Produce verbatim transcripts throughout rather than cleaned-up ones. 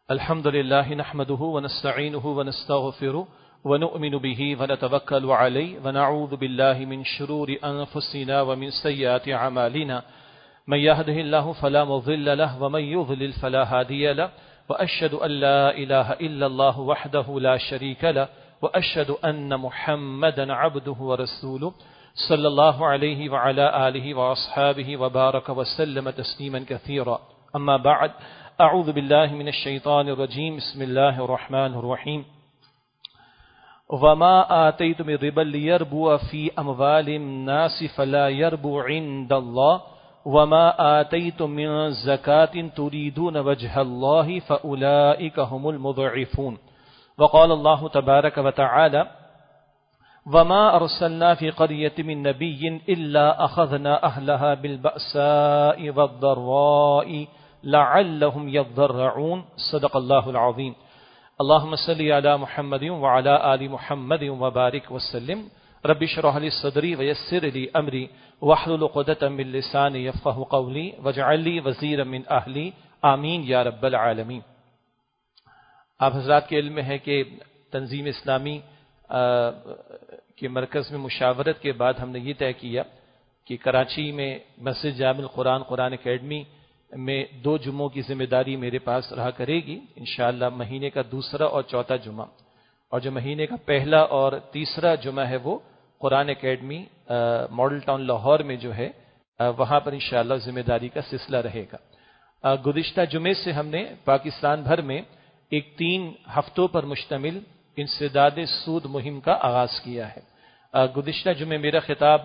الحمد لله نحمده ونستعينه ونستغفره ونؤمن به ونتوكل عليه ونعوذ بالله من شرور أنفسنا ومن سيئات أعمالنا من يهده الله فلا مضل له ومن يضلل فلا هادي له وأشهد أن لا إله إلا الله وحده لا شريك له وأشهد أن محمدا عبده ورسوله صلى الله عليه وعلى آله وأصحابه وبارك وسلم تسليما كثيرا. أما بعد، أعوذ بالله من الشيطان الرجيم. بسم الله الرحمن الرحيم. وما آتيتم من ربا ليربو في أموال الناس فلا يربو عند الله وما آتيتم من زكاة تريدون وجه الله فأولئك هم المضعفون. وقال الله تبارك وتعالى: وما أرسلنا في قرية من نبي إلا أخذنا أهلها بالبأساء والضراء لعلهم يضرعون. صدق الله العظيم. اللهم صل على محمد وعلى آل محمد وبارك وسلم. رب اشرح لي صدري ويسر لي أمري واحلل عقدة من لساني يفقهوا قولي واجعل لي وزيرا من أهلي آمین یا رب العالمین. آپ حضرات کے علم میں ہے کہ تنظیم اسلامی کے مرکز میں مشاورت کے بعد ہم نے یہ طے کیا کہ کراچی میں مسجد جامع القرآن قرآن اکیڈمی میں دو جمعوں کی ذمہ داری میرے پاس رہا کرے گی انشاءاللہ، مہینے کا دوسرا اور چوتھا جمعہ، اور جو مہینے کا پہلا اور تیسرا جمعہ ہے وہ Quran academy model town Lahore میں جو ہے وہاں پر انشاءاللہ ذمہ داری کا سلسلہ رہے گا. گزشتہ جمعے سے ہم نے پاکستان بھر میں ایک تین ہفتوں پر مشتمل انسداد سود مہم کا آغاز کیا ہے. گزشتہ جمعے میرا خطاب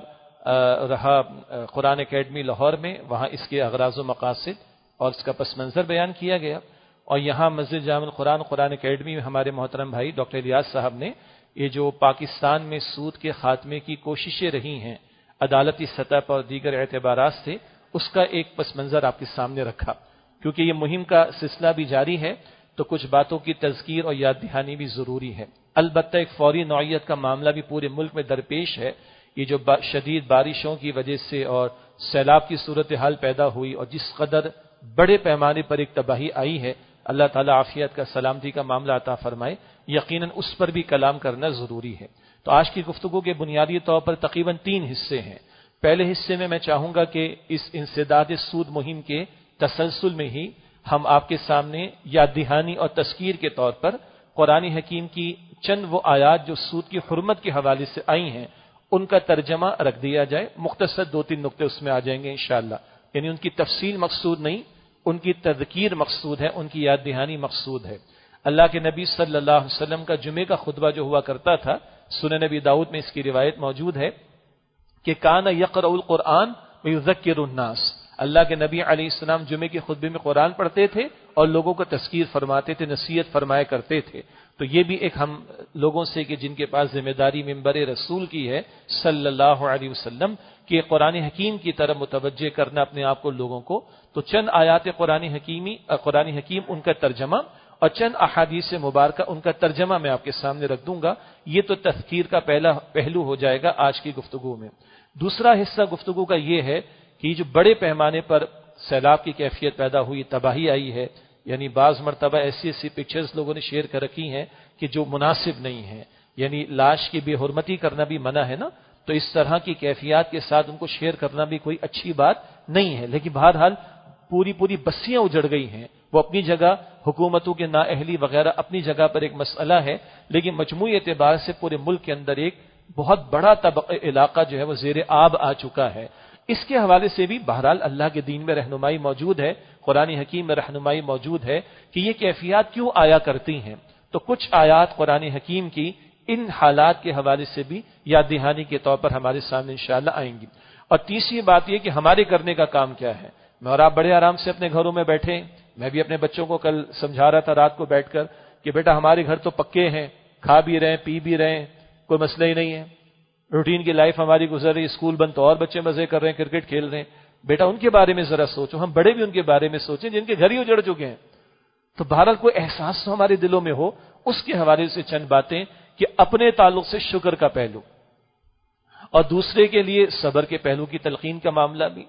رہا قرآن اکیڈمی لاہور میں، وہاں اس کے اغراض و مقاصد اور اس کا پس منظر بیان کیا گیا، اور یہاں مسجد جامع القرآن قرآن اکیڈمی میں ہمارے محترم بھائی ڈاکٹر الیاس صاحب نے یہ جو پاکستان میں سود کے خاتمے کی کوششیں رہی ہیں عدالتی سطح پر اور دیگر اعتبارات سے، اس کا ایک پس منظر آپ کے سامنے رکھا. کیونکہ یہ مہم کا سلسلہ بھی جاری ہے تو کچھ باتوں کی تذکیر اور یاد دہانی بھی ضروری ہے. البتہ ایک فوری نوعیت کا معاملہ بھی پورے ملک میں درپیش ہے. یہ جو شدید بارشوں کی وجہ سے اور سیلاب کی صورتحال پیدا ہوئی اور جس قدر بڑے پیمانے پر ایک تباہی آئی ہے، اللہ تعالیٰ عافیت کا سلامتی کا معاملہ عطا فرمائے. یقیناً اس پر بھی کلام کرنا ضروری ہے. تو آج کی گفتگو کے بنیادی طور پر تقریباً تین حصے ہیں. پہلے حصے میں میں چاہوں گا کہ اس انسداد سود مہم کے تسلسل میں ہی ہم آپ کے سامنے یاد دہانی اور تذکیر کے طور پر قرآن حکیم کی چند وہ آیات جو سود کی حرمت کے حوالے سے آئی ہیں ان کا ترجمہ رکھ دیا جائے. مختصر دو تین نقطے اس میں آ جائیں گے انشاءاللہ. یعنی ان کی تفصیل مقصود نہیں، ان کی تذکیر مقصود ہے، ان کی یاد دہانی مقصود ہے. اللہ کے نبی صلی اللہ علیہ وسلم کا جمعے کا خطبہ جو ہوا کرتا تھا، سنن نبی داؤد میں اس کی روایت موجود ہے کہ کان یقرأ القرآن ویذکر الناس. اللہ کے نبی علیہ السلام جمعے کے خطبے میں قرآن پڑھتے تھے اور لوگوں کو تذکیر فرماتے تھے، نصیحت فرمایا کرتے تھے. تو یہ بھی ایک ہم لوگوں سے کہ جن کے پاس ذمہ داری منبر رسول کی ہے صلی اللہ علیہ وسلم کہ قرآن حکیم کی طرف متوجہ کرنا اپنے آپ کو لوگوں کو. تو چند آیات قرآن حکیمی قرآن حکیم ان کا ترجمہ اور چند احادیث مبارکہ ان کا ترجمہ میں آپ کے سامنے رکھ دوں گا. یہ تو تذکیر کا پہلا پہلو ہو جائے گا آج کی گفتگو میں. دوسرا حصہ گفتگو کا یہ ہے کہ جو بڑے پیمانے پر سیلاب کی کیفیت پیدا ہوئی، تباہی آئی ہے، یعنی بعض مرتبہ ایسی ایسی پکچرز لوگوں نے شیئر کر رکھی ہیں کہ جو مناسب نہیں ہیں. یعنی لاش کی بے حرمتی کرنا بھی منع ہے نا، تو اس طرح کی کیفیات کے ساتھ ان کو شیئر کرنا بھی کوئی اچھی بات نہیں ہے. لیکن بہرحال پوری پوری بستیاں اجڑ گئی ہیں، وہ اپنی جگہ، حکومتوں کے نااہلی وغیرہ اپنی جگہ پر ایک مسئلہ ہے، لیکن مجموعی اعتبار سے پورے ملک کے اندر ایک بہت بڑا طبقہ علاقہ جو ہے وہ زیر آب آ چکا ہے. اس کے حوالے سے بھی بہرحال اللہ کے دین میں رہنمائی موجود ہے، قرآن حکیم میں رہنمائی موجود ہے کہ یہ کیفیات کیوں آیا کرتی ہیں. تو کچھ آیات قرآن حکیم کی ان حالات کے حوالے سے بھی یاد دہانی کے طور پر ہمارے سامنے انشاءاللہ آئیں گی. اور تیسری بات یہ کہ ہمارے کرنے کا کام کیا ہے. میں اور آپ بڑے آرام سے اپنے گھروں میں بیٹھے، میں بھی اپنے بچوں کو کل سمجھا رہا تھا رات کو بیٹھ کر کہ بیٹا ہمارے گھر تو پکے ہیں، کھا بھی رہے ہیں، پی بھی رہے ہیں، کوئی مسئلہ ہی نہیں ہے، روٹین کی لائف ہماری گزر رہی، اسکول بند تو اور بچے مزے کر رہے ہیں، کرکٹ کھیل رہے ہیں. بیٹا ان کے بارے میں ذرا سوچو، ہم بڑے بھی ان کے بارے میں سوچیں جن کے گھر ہی اجڑ چکے ہیں. تو بہرحال کوئی احساس تو ہمارے دلوں میں ہو. اس کے حوالے سے چند باتیں کہ اپنے تعلق سے شکر کا پہلو اور دوسرے کے لیے صبر کے پہلو کی تلقین کا معاملہ بھی،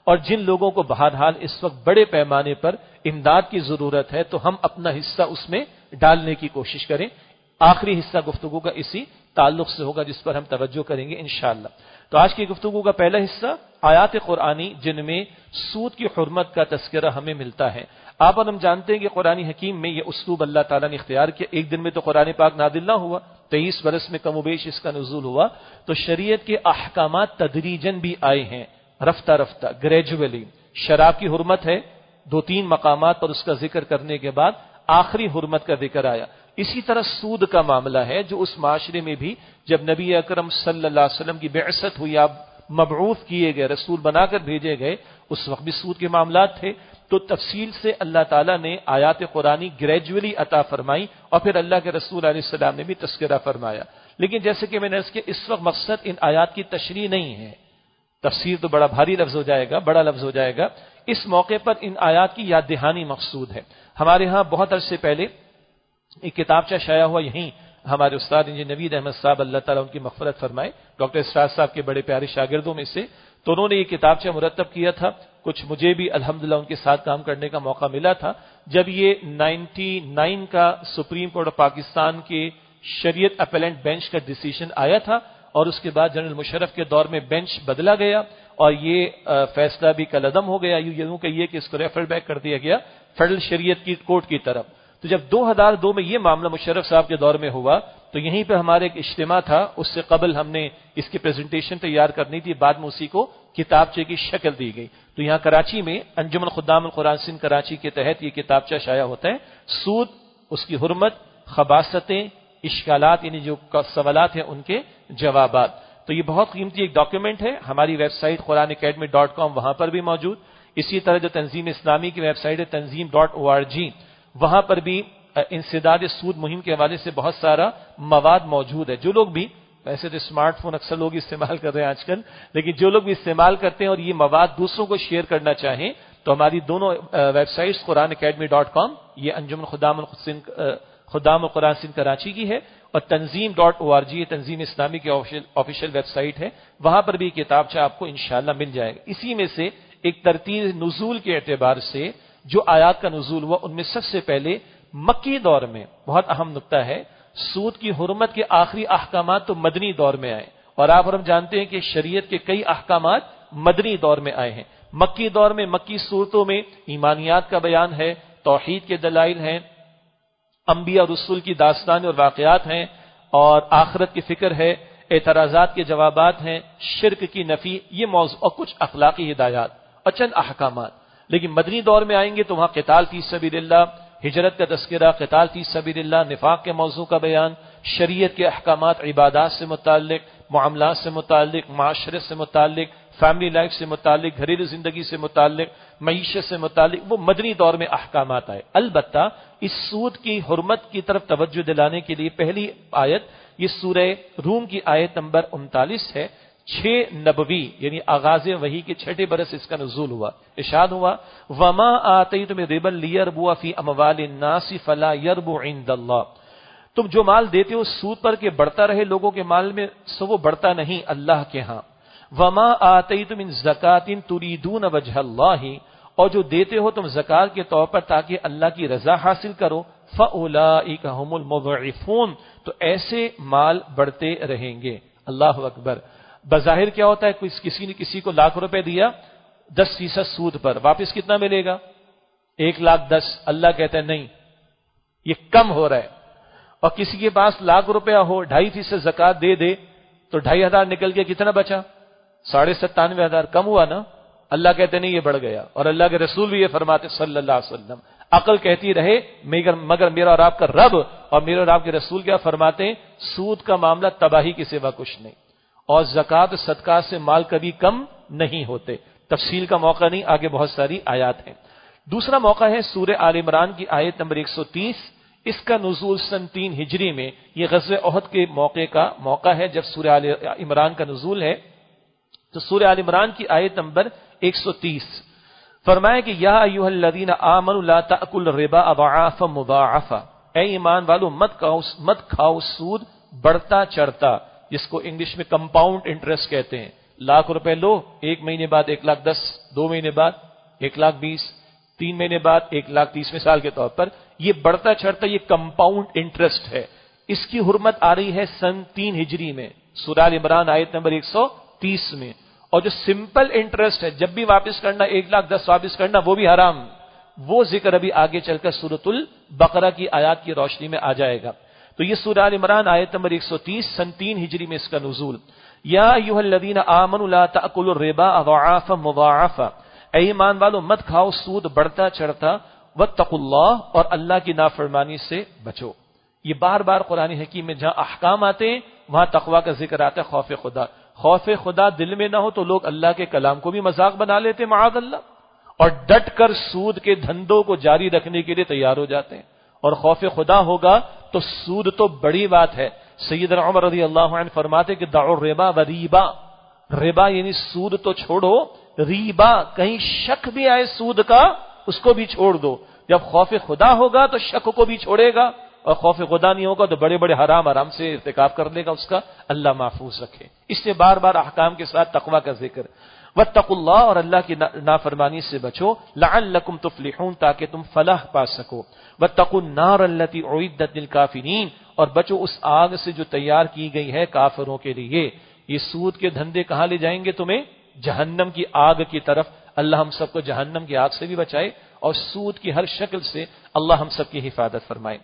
اور جن لوگوں کو بہرحال اس وقت بڑے پیمانے پر امداد کی ضرورت ہے تو ہم اپنا حصہ اس میں ڈالنے کی کوشش کریں. آخری حصہ گفتگو کا اسی تعلق سے ہوگا جس پر ہم توجہ کریں گے انشاءاللہ. تو آج کی گفتگو کا پہلا حصہ آیات قرآنی جن میں سود کی حرمت کا تذکرہ ہمیں ملتا ہے. آپ اور ہم جانتے ہیں کہ قرآن حکیم میں یہ اسلوب اللہ تعالیٰ نے اختیار کیا. ایک دن میں تو قرآن پاک نازل نہ ہوا, تیئیس برس میں کم و بیش اس کا نزول ہوا. تو شریعت کے احکامات تدریجاً بھی آئے ہیں, رفتہ رفتہ, گریجولی. شراب کی حرمت ہے, دو تین مقامات پر اس کا ذکر کرنے کے بعد آخری حرمت کا ذکر آیا. اسی طرح سود کا معاملہ ہے جو اس معاشرے میں بھی جب نبی اکرم صلی اللہ علیہ وسلم کی بعثت ہوئی, آپ مبعوث کیے گئے, رسول بنا کر بھیجے گئے, اس وقت بھی سود کے معاملات تھے. تو تفصیل سے اللہ تعالیٰ نے آیات قرآنی گریجولی عطا فرمائی اور پھر اللہ کے رسول علیہ السلام نے بھی تذکرہ فرمایا. لیکن جیسے کہ میں نے اس کے اس وقت مقصد ان آیات کی تشریح نہیں ہے, تفسیر تو بڑا بھاری لفظ ہو جائے گا, بڑا لفظ ہو جائے گا. اس موقع پر ان آیات کی یاد دہانی مقصود ہے. ہمارے ہاں بہت عرصے پہلے ایک کتابچہ شائع ہوا, یہیں ہمارے استاد انجینئر نوید احمد صاحب اللہ تعالیٰ ان کی مغفرت فرمائے, ڈاکٹر اسرار صاحب کے بڑے پیارے شاگردوں میں سے. تو انہوں نے یہ کتابچہ مرتب کیا تھا. کچھ مجھے بھی الحمدللہ ان کے ساتھ کام کرنے کا موقع ملا تھا. جب یہ نائنٹی نائن کا سپریم کورٹ آف پاکستان کے شریعت اپیلنٹ بینچ کا ڈیسیژن آیا تھا اور اس کے بعد جنرل مشرف کے دور میں بینچ بدلا گیا اور یہ فیصلہ بھی کالعدم ہو گیا. یوں کہیے کہ اس کو ریفر بیک کر دیا گیا فیڈرل شریعت کی کورٹ کی طرف. تو جب دو ہزار دو میں یہ معاملہ مشرف صاحب کے دور میں ہوا تو یہیں پہ ہمارے ایک اجتماع تھا. اس سے قبل ہم نے اس کی پریزنٹیشن تیار کرنی تھی, بعد میں اسی کو کتابچے کی شکل دی گئی. تو یہاں کراچی میں انجمن خدام القرآن سندھ کراچی کے تحت یہ کتابچہ شائع ہوتا ہے. سود, اس کی حرمت, خباثتیں, اشکالات یعنی جو سوالات ہیں ان کے جوابات. تو یہ بہت قیمتی ایک ڈاکیومنٹ ہے. ہماری website Quran academy dot com وہاں پر بھی موجود. اسی طرح جو تنظیم اسلامی کی ویب سائٹ ہے تنظیم ڈاٹ او آر جی, وہاں پر بھی انسداد سود مہم کے حوالے سے بہت سارا مواد موجود ہے. جو لوگ بھی, ویسے تو اسمارٹ فون اکثر لوگ استعمال کر رہے ہیں آج کل, لیکن جو لوگ بھی استعمال کرتے ہیں اور یہ مواد دوسروں کو شیئر کرنا چاہیں تو ہماری دونوں websites Quran academy dot com, یہ انجمن خدام خدام القرآن سندھ کراچی کی ہے, اور تنظیم ڈاٹ او آر جی تنظیم اسلامی کی آفیشیل ویب سائٹ ہے, وہاں پر بھی کتابچہ آپ کو انشاءاللہ مل جائے گا. اسی میں سے ایک ترتیب نزول کے اعتبار سے جو آیات کا نزول ہوا ان میں سب سے پہلے مکی دور میں, بہت اہم نقطہ ہے, سود کی حرمت کے آخری احکامات تو مدنی دور میں آئے. اور آپ اور ہم جانتے ہیں کہ شریعت کے کئی احکامات مدنی دور میں آئے ہیں. مکی دور میں مکی صورتوں میں ایمانیات کا بیان ہے, توحید کے دلائل ہیں, انبیاء اور رسول کی داستان اور واقعات ہیں, اور آخرت کی فکر ہے, اعتراضات کے جوابات ہیں, شرک کی نفی, یہ موضوع اور کچھ اخلاقی ہدایات اور چند احکامات. لیکن مدنی دور میں آئیں گے تو وہاں قتال فی سبیل اللہ, ہجرت کا تذکرہ, قتال فی سبیل اللہ, نفاق کے موضوع کا بیان, شریعت کے احکامات عبادات سے متعلق, معاملات سے متعلق, معاشرت سے متعلق, فیملی لائف سے متعلق, گھریلو زندگی سے متعلق, معیشت سے متعلق, وہ مدنی دور میں احکامات آئے. البتہ اس سود کی حرمت کی طرف توجہ دلانے کے لیے پہلی آیت یہ سورہ روم کی آیت نمبر انتالیس ہے. چھ نبوی یعنی آغاز وحی کے چھٹے برس اس کا نزول ہوا. ارشاد ہوا وما آتیتم ربا لیربو فی اموال الناس فلا یربو عند اللہ, تم جو مال دیتے ہو سود پر کہ بڑھتا رہے لوگوں کے مال میں, سو وہ بڑھتا نہیں اللہ کے ہاں. وما آتیتم من زکات تریدون وجہ اللہ, اور جو دیتے ہو تم زکات کے طور پر تاکہ اللہ کی رضا حاصل کرو, فاولئک هم المضعفون, تو ایسے مال بڑھتے رہیں گے. اللہ اکبر. بظاہر کیا ہوتا ہے, کسی نے کسی کو لاکھ روپے دیا, دس فیصد سود پر, واپس کتنا ملے گا؟ ایک لاکھ دس. اللہ کہتا ہے نہیں, یہ کم ہو رہا ہے. اور کسی کے پاس لاکھ روپیہ ہو, ڈھائی فیصد زکات دے دے تو ڈھائی ہزار نکل کے کتنا بچا؟ ساڑھے ستانوے ہزار. کم ہوا نا؟ اللہ کہتے نہیں, یہ بڑھ گیا. اور اللہ کے رسول بھی یہ فرماتے صلی اللہ علیہ وسلم, عقل کہتی رہے مگر مگر میرا اور آپ کا رب اور میرے اور آپ کے رسول کیا فرماتے ہیں, سود کا معاملہ تباہی کے سوا کچھ نہیں, اور زکات صدقات سے مال کبھی کم نہیں ہوتے. تفصیل کا موقع نہیں, آگے بہت ساری آیات ہیں. دوسرا موقع ہے سورہ آل عمران کی آیت نمبر ایک سو تیس. اس کا نزول سن تین ہجری میں, یہ غزوہ احد کے موقع کا موقع ہے جب سورہ آل عمران کا نزول ہے. تو سورہ آل عمران کی آیت نمبر ایک سو تیس فرمایا کہ یا ایھا الذین آمنوا لا تأکلوا الربا اضعافا مضاعفا, اے ایمان والو مت کھاؤ مت کھاؤ سود بڑھتا چڑھتا, جس کو انگلش میں کمپاؤنڈ انٹرسٹ کہتے ہیں. لاکھ روپے لو، ایک مہینے بعد ایک لاکھ دس، دو مہینے بعد ایک لاکھ بیس، تین مہینے بعد ایک لاکھ تیس مثال کے طور پر. یہ بڑھتا چڑھتا یہ کمپاؤنڈ انٹرسٹ ہے. اس کی حرمت آ رہی ہے سن تین ہجری میں، سورہ ال عمران آیت نمبر ایک سو تیس میں. اور جو سمپل انٹرسٹ ہے جب بھی واپس کرنا ایک لاکھ دس واپس کرنا وہ بھی حرام. وہ ذکر ابھی آگے چل کر سورۃ البقرہ کی آیات کی روشنی میں آ جائے گا. تو یہ سورہ ال عمران آیت نمبر ایک سو تیس سن تین ہجری میں اس کا نزول. یا ایھا الذین آمنوا لا تأکلوا الربا اضعافا مضاعفا، اے ایمان والو مت کھاؤ سود بڑھتا چڑھتا، واتقوا اللہ، اور اللہ کی نافرمانی سے بچو. یہ بار بار قرآن حکیم میں جہاں احکام آتے ہیں وہاں تقوی کا ذکر آتا ہے، خوف خدا. خوف خدا دل میں نہ ہو تو لوگ اللہ کے کلام کو بھی مذاق بنا لیتے ہیں معاذ اللہ، اور ڈٹ کر سود کے دھندوں کو جاری رکھنے کے لیے تیار ہو جاتے ہیں. اور خوف خدا ہوگا تو سود تو بڑی بات ہے. سیدنا عمر رضی اللہ عنہ فرماتے کہ دعوا الربا وریبا، ربا یعنی سود تو چھوڑو، ریبا کہیں شک بھی آئے سود کا اس کو بھی چھوڑ دو. جب خوف خدا ہوگا تو شک کو بھی چھوڑے گا، اور خوف خدا نہیں ہوگا تو بڑے بڑے حرام آرام سے ارتکاب کر لے گا اس کا. اللہ محفوظ رکھے. اس سے بار بار احکام کے ساتھ تقوی کا ذکر. واتقوا اللہ، اور اللہ کی نافرمانی سے بچو، لعلکم تفلحون، تاکہ تم فلاح پا سکو. واتقوا النار التي اعدت للكافرین، اور بچو اس آگ سے جو تیار کی گئی ہے کافروں کے لیے. یہ سود کے دھندے کہاں لے جائیں گے تمہیں؟ جہنم کی آگ کی طرف. اللہ ہم سب کو جہنم کی آگ سے بھی بچائے اور سود کی ہر شکل سے اللہ ہم سب کی حفاظت فرمائے.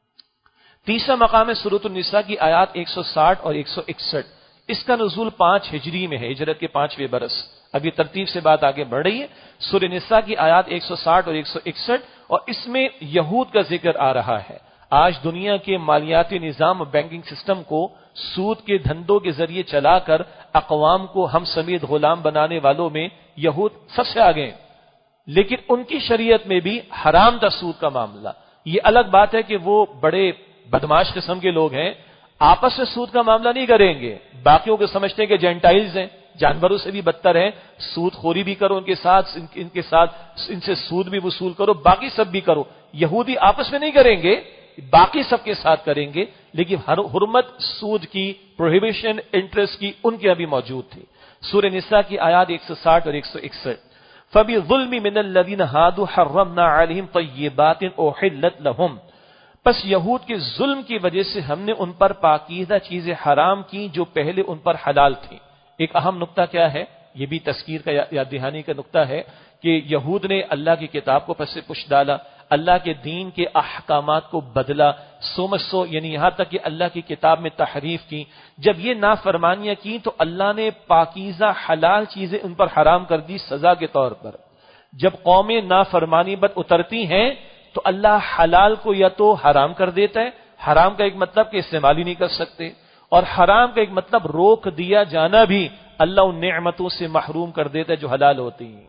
تیسرا مقام ہے سورۃ النساء کی آیات ایک سو ساٹھ اور ایک سو اکسٹھ. اس کا نزول پانچ ہجری میں ہے، ہجرت کے پانچویں برس. ابھی ترتیب سے بات آگے بڑھ رہی ہے. سورہ نساء کی آیات ایک سو ساٹھ اور ایک سو اکسٹھ، اور اس میں یہود کا ذکر آ رہا ہے. آج دنیا کے مالیاتی نظام بینکنگ سسٹم کو سود کے دھندوں کے ذریعے چلا کر اقوام کو ہم سمیت غلام بنانے والوں میں یہود سب سے آگے ہیں. لیکن ان کی شریعت میں بھی حرام تھا سود کا معاملہ. یہ الگ بات ہے کہ وہ بڑے بدماش قسم کے لوگ ہیں، آپس میں سود کا معاملہ نہیں کریں گے. باقیوں کو سمجھتے ہیں کہ جینٹائلز ہیں، جانوروں سے بھی بدتر ہیں، سود خوری بھی کرو ان کے ساتھ، ان کے ساتھ ان سے سود بھی وصول کرو، باقی سب بھی کرو. یہودی آپس میں نہیں کریں گے، باقی سب کے ساتھ کریں گے. لیکن حرمت سود کی، پروہیبیشن انٹرسٹ کی ان کے ابھی موجود تھی. سورہ نساء کی آیات ایک سو ساٹھ اور ایک سو اکسٹھ. فَبِظُلْمٍ مِّنَ الَّذِينَ هَادُوا حَرَّمْنَا عَلَيْهِمْ طَيِّبَاتٍ أُحِلَّتْ لَهُمْ، پس یہود کے ظلم کی وجہ سے ہم نے ان پر پاکیزہ چیزیں حرام کی جو پہلے ان پر حلال تھیں. ایک اہم نقطہ کیا ہے؟ یہ بھی تذکیر کا یاد دہانی کا نقطہ ہے کہ یہود نے اللہ کی کتاب کو پس پش ڈالا، اللہ کے دین کے احکامات کو بدلا، سو مسو یعنی یہاں تک کہ اللہ کی کتاب میں تحریف کی. جب یہ نافرمانیاں کی تو اللہ نے پاکیزہ حلال چیزیں ان پر حرام کر دی سزا کے طور پر. جب قومیں نافرمانی بد اترتی ہیں تو اللہ حلال کو یا تو حرام کر دیتا ہے، حرام کا ایک مطلب کہ استعمال ہی نہیں کر سکتے، اور حرام کا ایک مطلب روک دیا جانا بھی اللہ ان نعمتوں سے محروم کر دیتا ہے جو حلال ہوتی ہیں.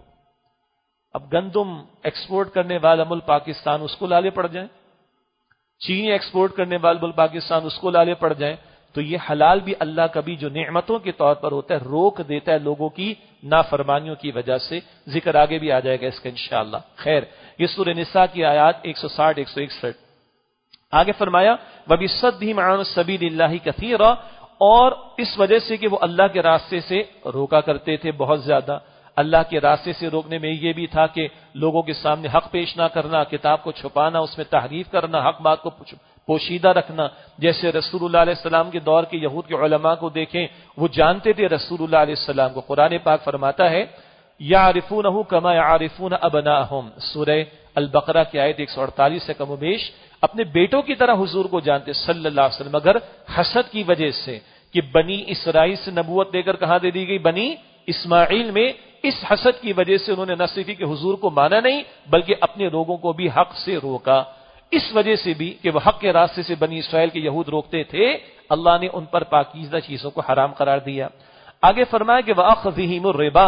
اب گندم ایکسپورٹ کرنے والا ملک پاکستان اس کو لالے پڑ جائیں، چینی ایکسپورٹ کرنے والا ملک پاکستان اس کو لالے پڑ جائیں، تو یہ حلال بھی اللہ کبھی جو نعمتوں کے طور پر ہوتا ہے روک دیتا ہے لوگوں کی نافرمانیوں کی وجہ سے. ذکر آگے بھی آ جائے گا اس کا انشاءاللہ. خیر، یہ سورہ نساء کی آیات ایک سو ساٹھ ایک سو اکسٹھ. آگے فرمایا وَبِصَدِّهِمْ عَنْ سَبِيلِ اللَّهِ كَثِيرًا، اور اس وجہ سے کہ وہ اللہ کے راستے سے روکا کرتے تھے بہت زیادہ. اللہ کے راستے سے روکنے میں یہ بھی تھا کہ لوگوں کے سامنے حق پیش نہ کرنا، کتاب کو چھپانا، اس میں تحریف کرنا، حق بات کو پوشیدہ رکھنا. جیسے رسول اللہ علیہ السلام کے دور کے یہود کے علماء کو دیکھیں، وہ جانتے تھے رسول اللہ علیہ السلام کو. قرآن پاک فرماتا ہے یعرفونہ کما یعرفون ابناءہم، سورہ البقرہ کی آیت ایک سو اڑتالیس سے کم و بیش اپنے بیٹوں کی طرح حضور کو جانتے صلی اللہ علیہ وسلم، مگر حسد کی وجہ سے کہ بنی اسرائیل سے نبوت دے کر کہاں دے دی گئی؟ بنی اسماعیل میں. اس حسد کی وجہ سے انہوں نے نہ صرف کہ حضور کو مانا نہیں بلکہ اپنے لوگوں کو بھی حق سے روکا. اس وجہ سے بھی کہ وہ حق کے راستے سے بنی اسرائیل کے یہود روکتے تھے، اللہ نے ان پر پاکیزہ چیزوں کو حرام قرار دیا. آگے فرمایا کہ وَأَخْذِهِمُ الرِّبَا،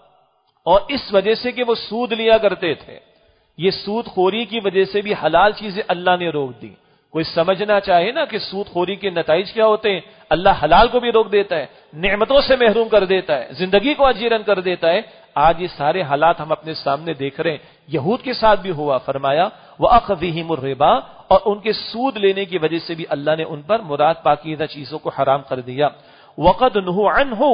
اور اس وجہ سے کہ وہ سود لیا کرتے تھے، یہ سود خوری کی وجہ سے بھی حلال چیزیں اللہ نے روک دی. کوئی سمجھنا چاہے نا کہ سود خوری کے نتائج کیا ہوتے ہیں، اللہ حلال کو بھی روک دیتا ہے، نعمتوں سے محروم کر دیتا ہے، زندگی کو اجیرن کر دیتا ہے. آج یہ سارے حالات ہم اپنے سامنے دیکھ رہے ہیں. یہود کے ساتھ بھی ہوا. فرمایا وَأَخْذِهِمُ الرِّبَا، اور ان کے سود لینے کی وجہ سے بھی اللہ نے ان پر مراد پاکیزہ چیزوں کو حرام کر دیا. وَقَدْ نُهُوا عَنْهُ،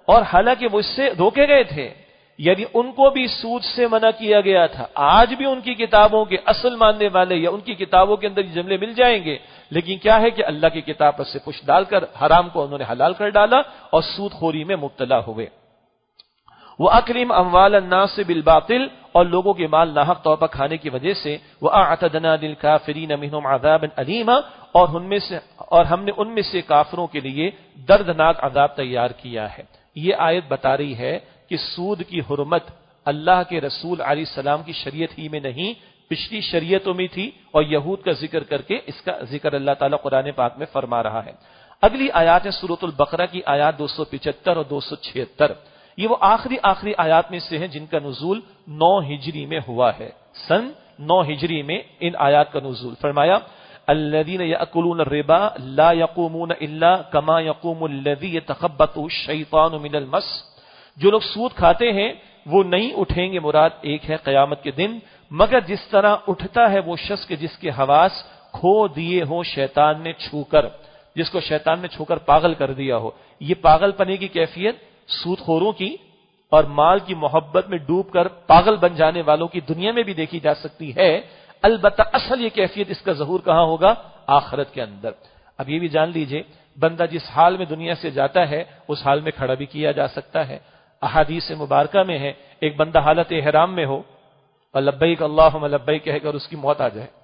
اور حالانکہ وہ اس سے روکے گئے تھے، یعنی ان کو بھی سود سے منع کیا گیا تھا. آج بھی ان کی کتابوں کے اصل ماننے والے یا ان کی کتابوں کے اندر یہ جملے مل جائیں گے، لیکن کیا ہے کہ اللہ کی کتاب پر سے پش ڈال کر حرام کو انہوں نے حلال کر ڈالا اور سود خوری میں مبتلا ہوئے. وَأَكْلِمْ أَمْوَالَ النَّاسِ بِالْبَاطِلِ، اور لوگوں کے مال ناحق طور پر کھانے کی وجہ سے، وَأَعْتَدْنَا لِلْكَافِرِينَ مِنْهُمْ عَذَابًا أَلِيمًا، اور ان میں سے اور ہم نے ان میں سے کافروں کے لیے دردناک عذاب تیار کیا ہے. یہ آیت بتا رہی ہے کہ سود کی حرمت اللہ کے رسول علیہ السلام کی شریعت ہی میں نہیں، پچھلی شریعتوں میں تھی، اور یہود کا ذکر کر کے اس کا ذکر اللہ تعالیٰ قرآن پاک میں فرما رہا ہے. اگلی آیات ہے سورۃ البقرہ کی آیات دو سو پچہتر اور دو سو چھہتر. یہ وہ آخری آخری آیات میں سے ہیں جن کا نزول نو ہجری میں ہوا ہے. سن نو ہجری میں ان آیات کا نزول. فرمایا الذین یأکلون الربا لا یقومون الا کما یقوم الذی یتخبطہ الشیطان من المس، جو لوگ سود کھاتے ہیں وہ نہیں اٹھیں گے، مراد ایک ہے قیامت کے دن، مگر جس طرح اٹھتا ہے وہ شخص کے جس کے حواس کھو دیے ہو شیطان نے چھو کر، جس کو شیطان نے چھو کر پاگل کر دیا ہو. یہ پاگل پنے کی کیفیت سود خوروں کی اور مال کی محبت میں ڈوب کر پاگل بن جانے والوں کی دنیا میں بھی دیکھی جا سکتی ہے. البتہ اصل یہ کیفیت اس کا ظہور کہاں ہوگا؟ آخرت کے اندر. اب یہ بھی جان لیجئے بندہ جس حال میں دنیا سے جاتا ہے اس حال میں کھڑا بھی کیا جا سکتا ہے. احادیث مبارکہ میں ہے ایک بندہ حالت احرام میں ہو اور لبیک اللہم لبیک کہہ کر اس کی موت آ جائے،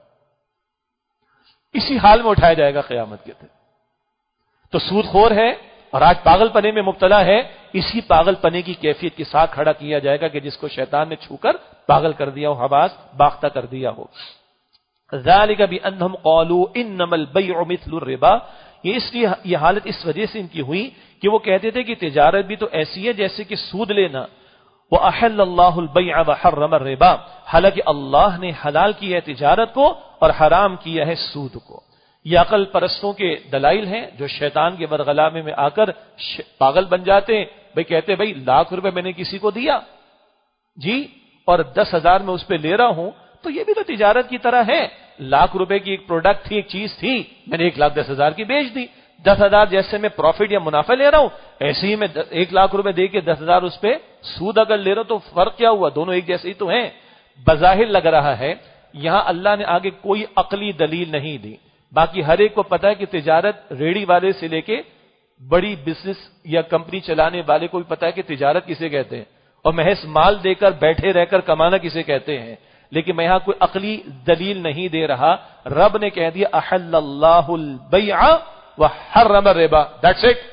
اسی حال میں اٹھایا جائے گا قیامت کے دن. تو سود خور ہے اور آج پاگل پنے میں مبتلا ہے، اسی پاگل پنے کی کیفیت کے ساتھ کھڑا کیا جائے گا کہ جس کو شیطان نے چھو کر پاگل کر دیا ہو، حواس باختہ کر دیا ہو. ذالک بانہم قالوا انما البیع مثل الربا، یہ اس لیے یہ حالت اس وجہ سے ان کی ہوئی کہ وہ کہتے تھے کہ تجارت بھی تو ایسی ہے جیسے کہ سود لینا. وَأَحَلَّ اللَّهُ الْبَيْعَ وَحَرَّمَ الرِّبَا، حالانکہ اللہ نے حلال کیا ہے تجارت کو اور حرام کیا ہے سود کو. یہ عقل پرستوں کے دلائل ہیں جو شیطان کے ورغلامے میں آ کر پاگل بن جاتے ہیں. بھئی کہتے ہیں بھئی لاکھ روپے میں نے کسی کو دیا جی اور دس ہزار میں اس پہ لے رہا ہوں، تو یہ بھی تو تجارت کی طرح ہے. لاکھ روپے کی ایک پروڈکٹ تھی، ایک چیز تھی، میں نے ایک لاکھ دس ہزار کی بیچ دی. دس ہزار جیسے میں پروفٹ یا منافع لے رہا ہوں، ایسے ہی میں ایک لاکھ روپے دے کے دس ہزار اس پہ سود اگر لے رہا ہوں، تو فرق کیا ہوا؟ دونوں ایک جیسے ہی تو ہیں. بظاہر لگ رہا ہے یہاں اللہ نے آگے کوئی عقلی دلیل نہیں دی. باقی ہر ایک کو پتا ہے کہ تجارت ریڑی والے سے لے کے بڑی بزنس یا کمپنی چلانے والے کو بھی پتا ہے کہ تجارت کسے کہتے ہیں، اور محض مال دے کر بیٹھے رہ کر کمانا کسے کہتے ہیں. لیکن میں یہاں کوئی عقلی دلیل نہیں دے رہا. رب نے کہہ دیا احل اللہ البیع وحرم الربا، دیٹس اٹ.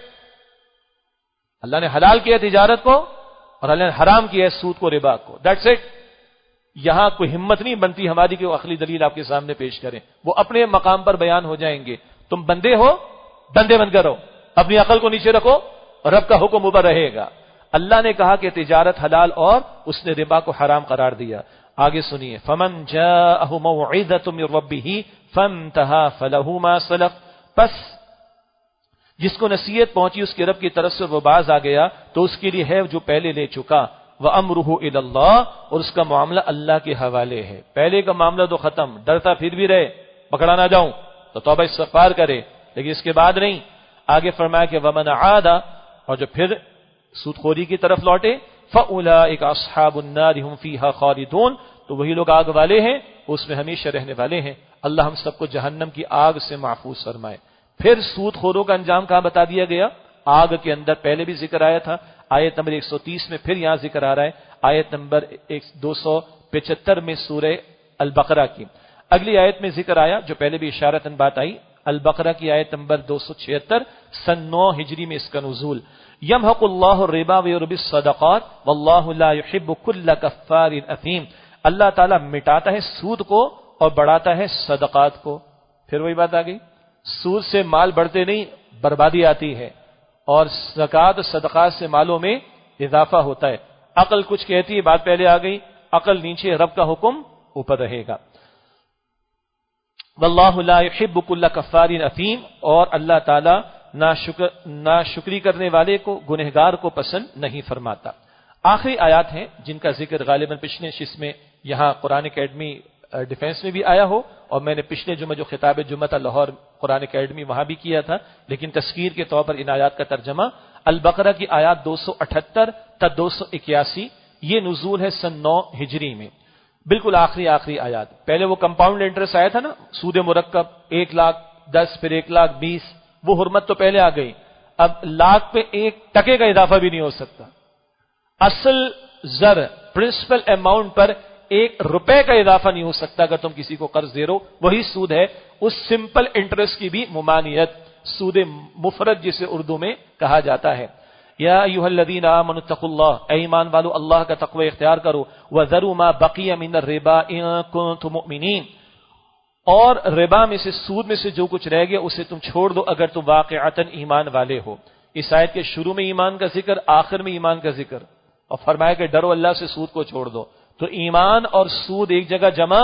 اللہ نے حلال کیا تجارت کو اور اللہ نے حرام کیا ہے سود کو، ربا کو، دیٹس اٹ. یہاں کوئی ہمت نہیں بنتی ہماری کہ وہ عقلی دلیل آپ کے سامنے پیش کریں، وہ اپنے مقام پر بیان ہو جائیں گے. تم بندے ہو، بندے بن کر رہو، اپنی عقل کو نیچے رکھو اور رب کا حکم اوپر رہے گا. اللہ نے کہا کہ تجارت حلال اور اس نے ربا کو حرام قرار دیا. آگے سنیے فمن جاءہ موعظۃ من ربہ فانتہى فلہ ما سلف، پس جس کو نصیحت پہنچی اس کے رب کی طرف سے وہ باز آ گیا تو اس کے لیے ہے جو پہلے لے چکا. وَأَمْرُهُ إِلَى اللَّهِ، اور اس کا معاملہ اللہ کے حوالے ہے. پہلے کا معاملہ تو ختم، ڈرتا پھر بھی رہے پکڑا نہ جاؤں تو توبہ استغفار کرے، لیکن اس کے بعد نہیں. آگے فرمایا کہ وَمَنْ عَادَ، اور جو پھر سود خوری کی طرف لوٹے، فَأُولَٰئِكَ أَصْحَابُ النَّارِ هُمْ فِيهَا خَالِدُونَ، تو وہی لوگ آگ والے ہیں، اس میں ہمیشہ رہنے والے ہیں. اللہ ہم سب کو جہنم کی آگ سے محفوظ فرمائے. پھر سود خوروں کا انجام کہاں بتا دیا گیا؟ آگ کے اندر. پہلے بھی ذکر آیا تھا آیت نمبر ایک سو تیس میں، پھر یہاں ذکر آ رہا ہے آیت نمبر دو سو پچہتر میں سورہ البقرہ کی. اگلی آیت میں ذکر آیا جو پہلے بھی اشارتاً بات آئی، البقرہ کی آیت نمبر دو سو چھہتر، سن نو ہجری میں اس کا نزول. یمحق اللہ الربا ویربی الصدقات واللہ لا يحب كل کفار اثیم، اللہ تعالیٰ مٹاتا ہے سود کو اور بڑھاتا ہے صدقات کو. پھر وہی بات آ گئی، سود سے مال بڑھتے نہیں، بربادی آتی ہے، اور زکات صدقات سے مالوں میں اضافہ ہوتا ہے. عقل کچھ کہتی ہے، بات پہلے آ گئی، عقل نیچے، رب کا حکم اوپر رہے گا. واللہ لا يحب كل کفار اثیم، اور اللہ تعالی ناشکر ناشکری کرنے والے کو، گنہگار کو پسند نہیں فرماتا. آخری آیات ہیں جن کا ذکر غالباً پچھلے شش میں یہاں قرآن اکیڈمی ڈیفینس میں بھی آیا ہو، اور میں نے پچھلے جمعہ جو خطاب جمعہ تھا لاہور قرآن اکیڈمی وہاں بھی کیا تھا، لیکن تذکیر کے طور پر ان آیات کا ترجمہ البقرہ کی آیات دو سو اٹھہتر تا دو سو اکیاسی، یہ نزول ہے سن نو ہجری میں، بالکل آخری آخری آیات۔ پہلے وہ کمپاؤنڈ انٹرسٹ آیا تھا نا، سود مرکب ایک لاکھ دس پھر ایک لاکھ بیس، وہ حرمت تو پہلے آ گئی، اب لاکھ پہ ایک ٹکے کا اضافہ بھی نہیں ہو سکتا، اصل زر پرنسپل اماؤنٹ پر ایک روپے کا اضافہ نہیں ہو سکتا اگر تم کسی کو قرض دے رہو، وہی سود ہے۔ اس سمپل انٹرسٹ کی بھی ممانعت، سود مفرد جسے اردو میں کہا جاتا ہے۔ یا ایھا الذین آمنوا اتقوا اللہ، اے ایمان والو اللہ کا تقوی اختیار کرو، وذروا ما بقی من الربا ان کنتم مؤمنین، اور ربا میں سے سود میں سے جو کچھ رہ گیا اسے تم چھوڑ دو اگر تم واقعتاً ایمان والے ہو۔ اس آیت کے شروع میں ایمان کا ذکر، آخر میں ایمان کا ذکر، اور فرمایا کہ ڈرو اللہ سے، سود کو چھوڑ دو۔ تو ایمان اور سود ایک جگہ جمع،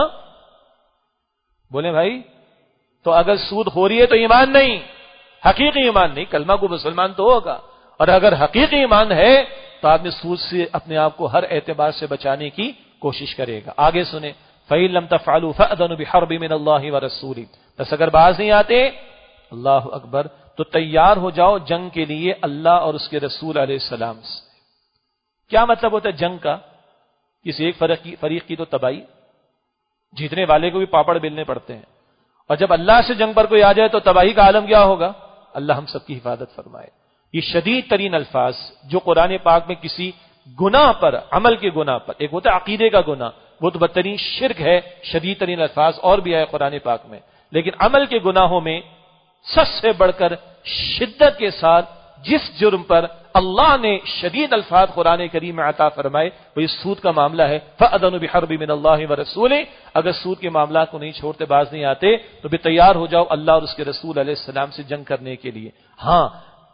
بولیں بھائی، تو اگر سود ہو رہی ہے تو ایمان نہیں، حقیقی ایمان نہیں، کلمہ کو مسلمان تو ہوگا، اور اگر حقیقی ایمان ہے تو آپ نے سود سے اپنے آپ کو ہر اعتبار سے بچانے کی کوشش کرے گا۔ آگے سنیں، فَإِن لَّمْ تَفْعَلُوا فَأْذَنُوا بِحَرْبٍ مِّنَ اللَّهِ وَرَسُولِهِ، بس اگر باز نہیں آتے، اللہ اکبر، تو تیار ہو جاؤ جنگ کے لیے اللہ اور اس کے رسول علیہ السلام سے۔ کیا مطلب ہوتا ہے جنگ کا؟ کسی ایک فریق کی تو تباہی، جیتنے والے کو بھی پاپڑ بیلنے پڑتے ہیں، اور جب اللہ سے جنگ پر کوئی آ جائے تو تباہی کا عالم کیا ہوگا؟ اللہ ہم سب کی حفاظت فرمائے۔ یہ شدید ترین الفاظ جو قرآن پاک میں کسی گناہ پر، عمل کے گناہ پر، ایک ہوتا ہے عقیدے کا گناہ، وہ تو بدترین شرک ہے، شدید ترین الفاظ اور بھی آئے قرآن پاک میں، لیکن عمل کے گناہوں میں سب سے بڑھ کر شدت کے ساتھ جس جرم پر اللہ نے شدید الفاظ قرآن کریم میں عطا فرمائے وہ یہ سود کا معاملہ ہے۔ فَأَذَنُوا بِحَرْبٍ مِّنَ اللَّهِ وَرَسُولِهِ، اگر سود کے معاملات کو نہیں چھوڑتے، باز نہیں آتے، تو بھی تیار ہو جاؤ اللہ اور اس کے رسول علیہ السلام سے جنگ کرنے کے لیے۔ ہاں،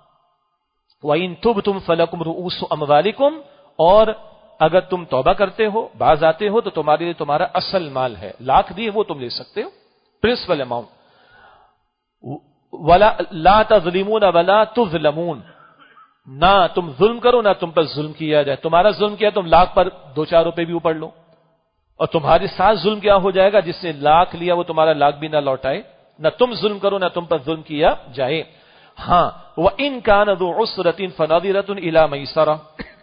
وَإِن تُبْتُمْ فَلَكُمْ رُؤُوسُ أَمْوَالِكُمْ، اور اگر تم توبہ کرتے ہو، باز آتے ہو، تو تمہارے لیے تمہارا اصل مال ہے، لاکھ دیے وہ تم لے سکتے ہو، پرنسپل اماؤنٹ۔ وَلَا لَا تَظْلِمُونَ وَلَا تُظْلَمُونَ، نہ تم ظلم کرو نہ تم پر ظلم کیا جائے، تمہارا ظلم کیا تم لاکھ پر دو چار روپے بھی اوپر لو، اور تمہارے ساتھ ظلم کیا ہو جائے گا، جس نے لاکھ لیا وہ تمہارا لاکھ بھی نہ لوٹائے، نہ تم ظلم کرو نہ تم پر ظلم کیا جائے۔ ہاں، وَإِن كَانَ ذُو عُسْرَةٍ فَنَظِرَةٌ إِلَىٰ مَيْسَرَةٍ،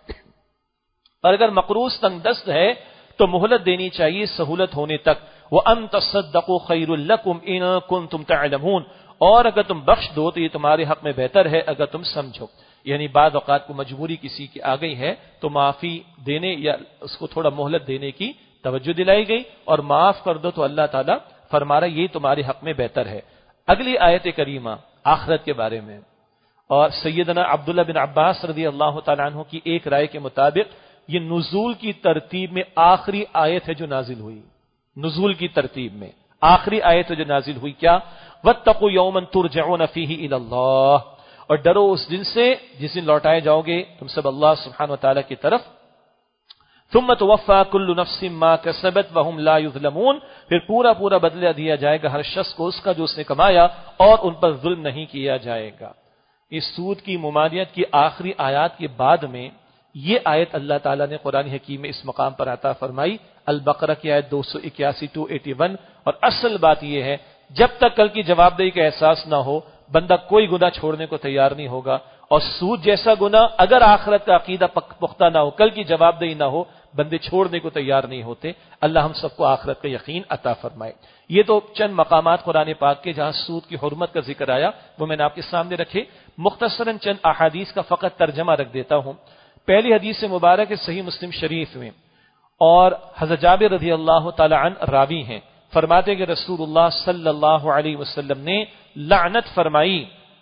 اور اگر مقروض تنگ دست ہے تو مہلت دینی چاہیے سہولت ہونے تک۔ وَأَن تَصَدَّقُوا خَيْرٌ لَّكُمْ إِن كُنتُمْ تَعْلَمُونَ، اور اگر تم بخش دو تو یہ تمہارے حق میں بہتر ہے اگر تم سمجھو، یعنی بعض اوقات کو مجبوری کسی کی آ گئی ہے تو معافی دینے یا اس کو تھوڑا مہلت دینے کی توجہ دلائی گئی، اور معاف کر دو تو اللہ تعالیٰ فرما رہا یہ تمہارے حق میں بہتر ہے۔ اگلی آیت کریمہ آخرت کے بارے میں، اور سیدنا عبداللہ بن عباس رضی اللہ تعالیٰ عنہ کی ایک رائے کے مطابق یہ نزول کی ترتیب میں آخری آیت ہے جو نازل ہوئی، نزول کی ترتیب میں آخری آیت ہے جو نازل ہوئی۔ کیا؟ وَاتَّقُوا يَوْمًا تُرْجَعُونَ فِيهِ إِلَى اللَّهِ، اور ڈرو اس دن سے جس دن لوٹائے جاؤ گے تم سب اللہ سبحانہ وتعالی کی طرف۔ ثُمَّ تُوَفَّىٰ كُلُّ نَفْسٍ مَّا كَسَبَتْ وَهُمْ لَا يُظْلَمُونَ، پھر پورا پورا بدلہ دیا جائے گا ہر شخص کو اس کا جو اس نے کمایا، اور ان پر ظلم نہیں کیا جائے گا۔ اس سود کی ممانعت کی آخری آیات کے بعد میں یہ آیت اللہ تعالیٰ نے قرآن حکیم میں اس مقام پر عطا فرمائی، البقرہ کی آیت دو سو اکیاسی ٹو ایٹی ون۔ اور اصل بات یہ ہے جب تک کل کی جواب دہی کا احساس نہ ہو بندہ کوئی گناہ چھوڑنے کو تیار نہیں ہوگا، اور سود جیسا گناہ اگر آخرت کا عقیدہ پختہ نہ ہو، کل کی جواب دہی نہ ہو، بندے چھوڑنے کو تیار نہیں ہوتے۔ اللہ ہم سب کو آخرت کا یقین عطا فرمائے۔ یہ تو چند مقامات قرآن پاک کے جہاں سود کی حرمت کا ذکر آیا وہ میں نے آپ کے سامنے رکھے، مختصراً چند احادیث کا فقط ترجمہ رکھ دیتا ہوں۔ پہلی حدیث مبارک صحیح مسلم شریف میں، اور حضرت جابر رضی اللہ تعالی عنہ راوی ہیں، فرماتے کہ رسول اللہ صلی اللہ علیہ وسلم نے لعنت فرمائی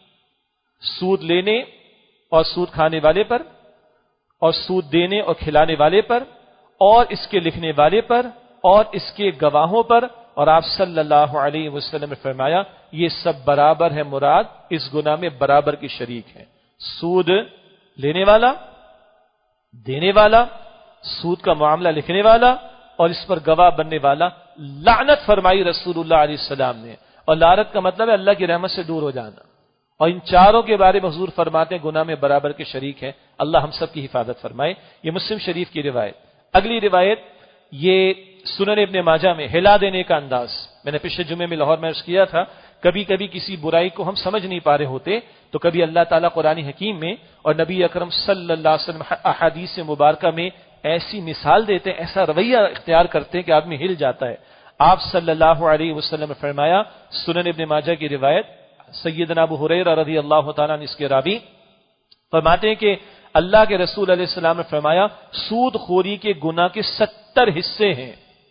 سود لینے اور سود کھانے والے پر، اور سود دینے اور کھلانے والے پر، اور اس کے لکھنے والے پر، اور اس کے گواہوں پر، اور آپ صلی اللہ علیہ وسلم نے فرمایا یہ سب برابر ہے، مراد اس گناہ میں برابر کی شریک ہے۔ سود لینے والا، دینے والا، سود کا معاملہ لکھنے والا، اور اس پر گواہ بننے والا، لعنت فرمائی رسول اللہ علیہ السلام نے۔ اور لعنت کا مطلب ہے اللہ کی رحمت سے دور ہو جانا، اور ان چاروں کے بارے میں حضور فرماتے ہیں گناہ میں برابر کے شریک ہیں۔ اللہ ہم سب کی حفاظت فرمائے۔ یہ مسلم شریف کی روایت۔ اگلی روایت یہ سنن ابن ماجہ میں ہلا دینے کا انداز، میں نے پچھلے جمعے میں لاہور میں عرض کیا تھا، کبھی کبھی کسی برائی کو ہم سمجھ نہیں پا رہے ہوتے تو کبھی اللہ تعالیٰ قرآن حکیم میں اور نبی اکرم صلی اللہ علیہ وسلم احادیث مبارکہ میں ایسی مثال دیتے ہیں، ایسا رویہ اختیار کرتے ہیں کہ آدمی ہل جاتا ہے۔ آپ صلی اللہ علیہ وسلم نے فرمایا، سنن ابن ماجہ کی روایت، سیدنا ابو ہریرہ رضی اللہ تعالیٰ عنہ اس کے راوی فرماتے ہیں کہ اللہ کے رسول علیہ السلام نے فرمایا سود خوری کے گناہ کے ستر حصے ہیں،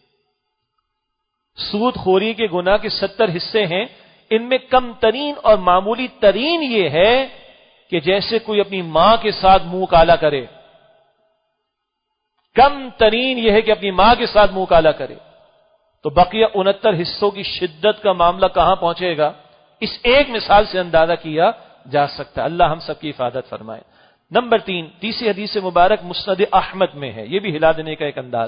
سود خوری کے گناہ کے ستر حصے ہیں، ان میں کم ترین اور معمولی ترین یہ ہے کہ جیسے کوئی اپنی ماں کے ساتھ منہ کالا کرے، کم ترین یہ ہے کہ اپنی ماں کے ساتھ منہ کالا کرے، تو بقیہ انہتر حصوں کی شدت کا معاملہ کہاں پہنچے گا، اس ایک مثال سے اندازہ کیا جا سکتا ہے۔ اللہ ہم سب کی حفاظت فرمائے۔ نمبر تین، تیسری حدیث مبارک مسند احمد میں ہے، یہ بھی ہلا دینے کا ایک انداز۔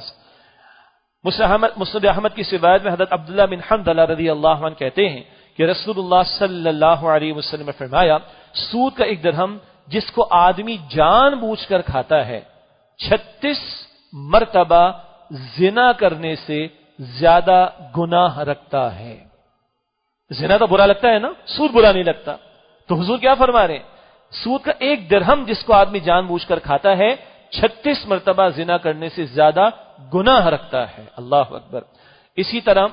مسند احمد کی روایت میں حضرت عبداللہ بن حنظلہ رضی اللہ عنہ کہتے ہیں کہ رسول اللہ صلی اللہ علیہ وسلم نے فرمایا سود کا ایک درہم جس کو آدمی جان بوجھ کر کھاتا ہے چھتیس مرتبہ زنا کرنے سے زیادہ گناہ رکھتا ہے۔ زنا تو برا لگتا ہے نا، سود برا نہیں لگتا، تو حضور کیا فرما رہے ہیں، سود کا ایک درہم جس کو آدمی جان بوجھ کر کھاتا ہے چھتیس مرتبہ زنا کرنے سے زیادہ گناہ رکھتا ہے۔ اللہ اکبر۔ اسی طرح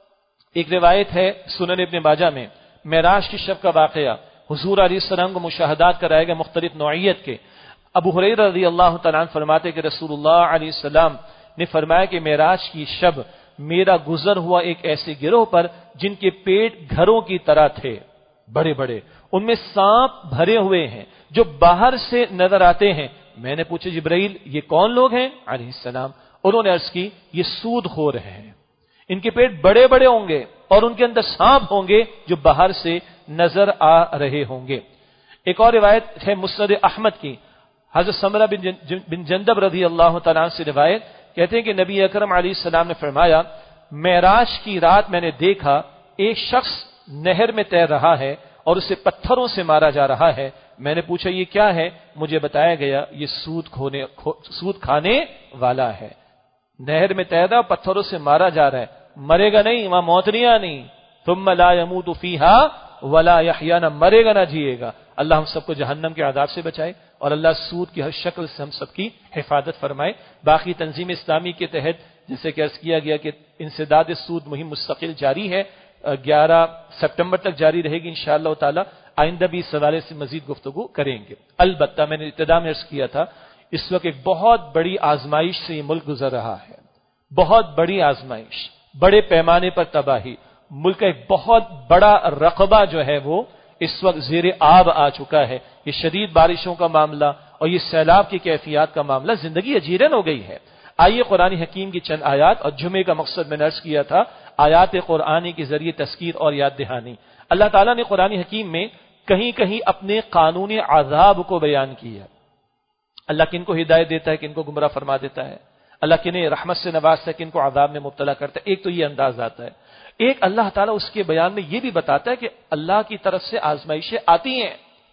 ایک روایت ہے سنن ابن ماجہ میں، معراج کی شب کا واقعہ، حضور علیہ السلام کو مشاہدات کرائے گئے مختلف نوعیت کے۔ ابو ہریرہ رضی اللہ تعالیٰ عنہ فرماتے کہ رسول اللہ علیہ السلام نے فرمایا کہ معراج کی شب میرا گزر ہوا ایک ایسے گروہ پر جن کے پیٹ گھروں کی طرح تھے، بڑے بڑے، ان میں سانپ بھرے ہوئے ہیں جو باہر سے نظر آتے ہیں۔ میں نے پوچھا جبرائیل یہ کون لوگ ہیں علیہ السلام؟ انہوں نے عرض کی یہ سود خور ہیں، ان کے پیٹ بڑے بڑے ہوں گے اور ان کے اندر سانپ ہوں گے جو باہر سے نظر آ رہے ہوں گے۔ ایک اور روایت ہے مسند احمد کی، حضرت سمرہ بن جندب رضی اللہ تعالیٰ عنہ سے روایت، کہتے ہیں کہ نبی اکرم علیہ السلام نے فرمایا معراج کی رات میں نے دیکھا ایک شخص نہر میں تیر رہا ہے اور اسے پتھروں سے مارا جا رہا ہے۔ میں نے پوچھا یہ کیا ہے؟ مجھے بتایا گیا یہ سود کھونے سود کھانے والا ہے، نہر میں تیر رہا پتھروں سے مارا جا رہا ہے، مرے گا نہیں، وہاں موت نہیں آنی، ثم لا يموت فيها ولا يحيى، نہ مرے گا نہ جیے گا۔ اللہ ہم سب کو جہنم کے عذاب سے بچائے اور اللہ سود کی ہر شکل سے ہم سب کی حفاظت فرمائے۔ باقی تنظیم اسلامی کے تحت جیسے کہ عرض کیا گیا کہ انسداد سود مہم مستقل جاری ہے، گیارہ ستمبر تک جاری رہے گی انشاءاللہ تعالی۔ آئندہ بھی اس حوالے سے مزید گفتگو کریں گے۔ البتہ میں نے ابتدا میں عرض کیا تھا اس وقت ایک بہت بڑی آزمائش سے یہ ملک گزر رہا ہے، بہت بڑی آزمائش، بڑے پیمانے پر تباہی، ملک کا ایک بہت بڑا رقبہ جو ہے وہ اس وقت زیر آب آ چکا ہے۔ یہ شدید بارشوں کا معاملہ اور یہ سیلاب کی کیفیات کا معاملہ، زندگی اجیرن ہو گئی ہے۔ آئیے قرآن حکیم کی چند آیات، اور جمعے کا مقصد میں نے عرض کیا تھا آیات قرآنی کے ذریعے تذکیر اور یاد دہانی۔ اللہ تعالیٰ نے قرآن حکیم میں کہیں کہیں اپنے قانون عذاب کو بیان کیا۔ اللہ کن کو ہدایت دیتا ہے، کن کو گمراہ فرما دیتا ہے، اللہ کنہیں رحمت سے نوازتا ہے، کن کو عذاب میں مبتلا کرتا ہے، ایک تو یہ انداز آتا ہے۔ ایک اللہ تعالیٰ اس کے بیان میں یہ بھی بتاتا ہے کہ اللہ کی طرف سے آزمائشیں آتی ہیں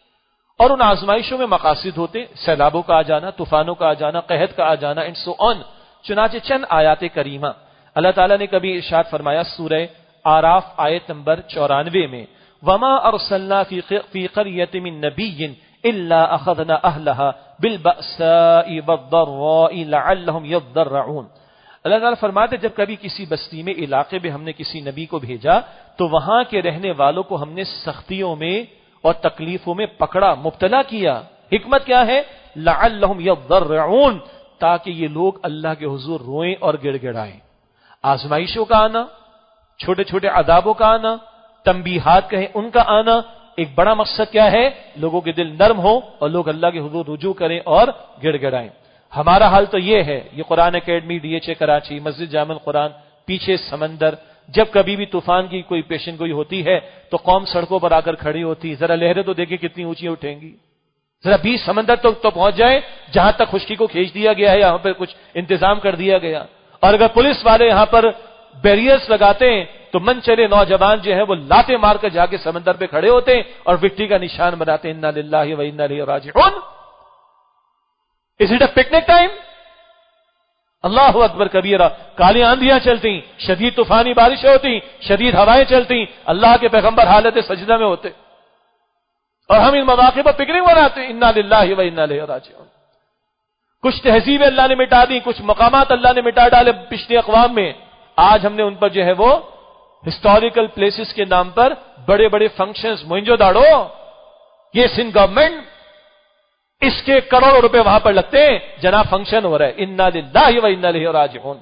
اور ان آزمائشوں میں مقاصد ہوتے، سیلابوں کا آ جانا، طوفانوں کا آ جانا، قحط کا آ جانا، اینڈ سو آن۔ چنانچہ چند آیات کریمہ اللہ تعالیٰ نے کبھی ارشاد فرمایا سورہ آراف آیت نمبر چورانوے میں، وما ارسلنا فی قریۃ من نبی الا اخذنا اہلها بالبأساء والضراء لعلهم يضرعون۔ اللہ تعالیٰ فرماتے جب کبھی کسی بستی میں، علاقے میں ہم نے کسی نبی کو بھیجا تو وہاں کے رہنے والوں کو ہم نے سختیوں میں اور تکلیفوں میں پکڑا، مبتلا کیا۔ حکمت کیا ہے؟ لعلهم يضرعون، تاکہ یہ لوگ اللہ کے حضور روئیں اور گڑ گڑائیں۔ آزمائشوں کا آنا، چھوٹے چھوٹے عذابوں کا آنا، تنبیہات کہیں ان کا آنا، ایک بڑا مقصد کیا ہے؟ لوگوں کے دل نرم ہو اور لوگ اللہ کے حضور رجوع کریں اور گڑ گڑائیں۔ ہمارا حال تو یہ ہے، یہ Quran academy, D H A Karachi, مسجد جامع القرآن، پیچھے سمندر، جب کبھی بھی طوفان کی کوئی پیشن گوئی ہوتی ہے تو قوم سڑکوں پر آ کر کھڑی ہوتی، ذرا لہریں تو دیکھیں کتنی اونچی اٹھیں گی، ذرا بیچ سمندر تک تو پہنچ جائے جہاں تک خشکی کو کھینچ دیا گیا ہے، یہاں پر کچھ انتظام کر دیا گیا۔ اور اگر پولیس والے یہاں پر بیریئرز لگاتے ہیں تو من چلے نوجوان جو ہے وہ لاتے مار کر جا کے سمندر پہ کھڑے ہوتے ہیں اور وکٹری کا نشان بناتے ہیں، انا للہ و انا الیہ راجعون۔ Is it a picnic time? اللہ اکبر کبیرہ. کالی آندھیاں چلتی, شدید طوفانی بارشیں ہوتی, شدید ہوائیں چلتی, اللہ کے پیغمبر حالت سجدہ میں ہوتے, اور ہم ان مواقع پر پکنک مناتے. انا للہ و انا الیہ راجعون. کچھ تہذیبیں اللہ نے مٹا دی, کچھ مقامات اللہ نے مٹا ڈالے پچھلی اقوام میں. آج ہم نے ان پر جو ہے وہ ہسٹوریکل پلیسز کے نام پر بڑے بڑے فنکشنز, موئنجو داڑو, یہ سندھ گورنمنٹ اس کے کروڑوں روپے وہاں پر لگتے ہیں, جناب فنکشن ہو رہا ہے. انا للہ و انا الیہ راجعون.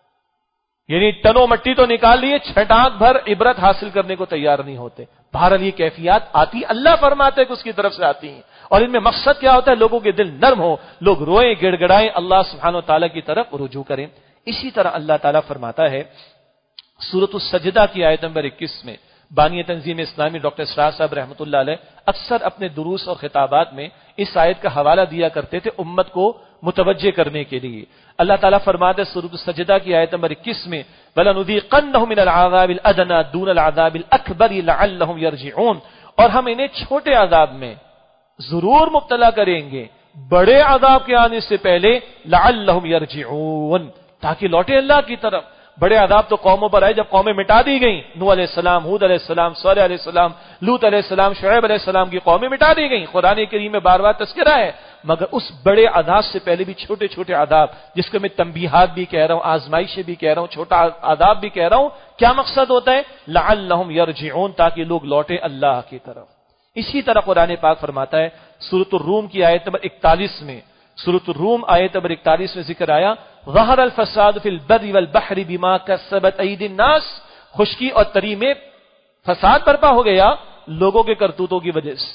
یعنی ٹنوں مٹی تو نکال لیے, چھٹانک بھر عبرت حاصل کرنے کو تیار نہیں ہوتے. بہرحال یہ کیفیات آتی, اللہ فرماتے ہیں کہ اس کی طرف سے آتی ہیں, اور ان میں مقصد کیا ہوتا ہے؟ لوگوں کے دل نرم ہو, لوگ روئیں, گڑ گڑائیں, اللہ سبحانہ و تعالیٰ کی طرف رجوع کریں. اسی طرح اللہ تعالیٰ فرماتا ہے سورۃ السجدہ کی آیت نمبر اکیس میں, بانی تنظیم اسلامی ڈاکٹر اسرار صاحب رحمۃ اللہ علیہ اکثر اپنے دروس اور خطابات میں اس آیت کا حوالہ دیا کرتے تھے امت کو متوجہ کرنے کے لیے. اللہ تعالیٰ فرماتے ہیں سورۃ السجدہ کی آیت نمبر اکیس میں, وَلَنُذِيقَنَّهُم مِّنَ الْعَذَابِ الْأَدْنَىٰ دُونَ الْعَذَابِ الْأَكْبَرِ لَعَلَّهُمْ يَرْجِعُونَ. اور ہم انہیں چھوٹے عذاب میں ضرور مبتلا کریں گے بڑے عذاب کے آنے سے پہلے, لعلہم یرجعون, تاکہ لوٹے اللہ کی طرف. بڑے عذاب تو قوموں پر آئے جب قومیں مٹا دی گئیں. نوح علیہ السلام, ہود علیہ السلام, صالح علیہ السلام, لوط علیہ السلام, شعیب علیہ السلام کی قومیں مٹا دی گئیں. قرآن کریم میں بار بار تذکرہ ہے. مگر اس بڑے عذاب سے پہلے بھی چھوٹے چھوٹے عذاب, جس کو میں تنبیہات بھی کہہ رہا ہوں, آزمائشیں بھی کہہ رہا ہوں, چھوٹا عذاب بھی کہہ رہا ہوں, کیا مقصد ہوتا ہے؟ لعلہم یرجعون, تاکہ لوگ لوٹے اللہ کی طرف. اسی طرح قرآن پاک فرماتا ہے سورۃ الروم کی آیت نمبر اکتالیس میں, سورۃ الروم آیت نمبر اکتالیس میں ذکر آیا, ظہر الفساد فی البر والبحر بما کسبت ایدی الناس. خشکی اور تری میں فساد برپا ہو گیا لوگوں کے کرتوتوں کی وجہ سے.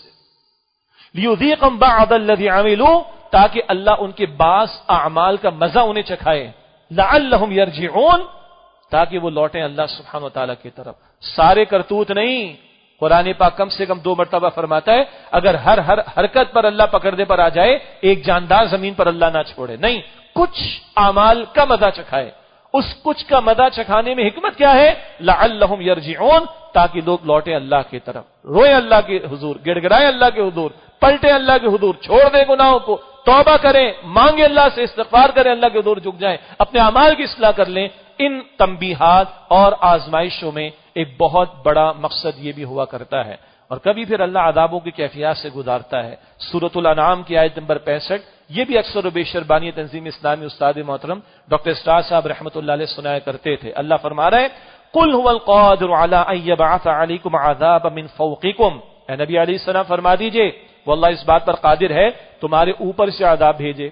لیذیقہم بعض الذی عملوا, تاکہ اللہ ان کے بعض اعمال کا مزہ انہیں چکھائے. لعلہم یرجعون, تاکہ وہ لوٹیں اللہ سبحانہ و تعالیٰ کی طرف. سارے کرتوت نہیں, قرآن پاک کم سے کم دو مرتبہ فرماتا ہے اگر ہر ہر حرکت پر اللہ پکڑنے پر آ جائے ایک جاندار زمین پر اللہ نہ چھوڑے. نہیں, کچھ اعمال کا مزہ چکھائے. اس کچھ کا مزہ چکھانے میں حکمت کیا ہے؟ لعلہم یرجعون, تاکہ لوگ لوٹیں اللہ کی طرف, روئیں اللہ کے حضور, گڑ گڑائیں اللہ کے حضور, پلٹیں اللہ کے حضور, چھوڑ دیں گناہوں کو, توبہ کریں, مانگیں اللہ سے, استغفار کریں, اللہ کے حضور جھک جائیں, اپنے اعمال کی اصلاح کر لیں. ان تنبیہات اور آزمائشوں میں ایک بہت بڑا مقصد یہ بھی ہوا کرتا ہے. اور کبھی پھر اللہ عذابوں کی کیفیات سے گزارتا ہے. سورۃ الانعام کی آیت نمبر پینسٹھ, یہ بھی اکثر و بیشتر بانی تنظیم اسلامی استاد محترم ڈاکٹر اسٹار صاحب رحمۃ اللہ علیہ سنایا کرتے تھے. اللہ فرما رہے ہیں قل هو القادر على ان يبعث عليكم عذابا من فوقكم, اے نبی علیہ السلام فرما دیجئے وہ اللہ اس بات پر قادر ہے تمہارے اوپر سے عذاب بھیجے,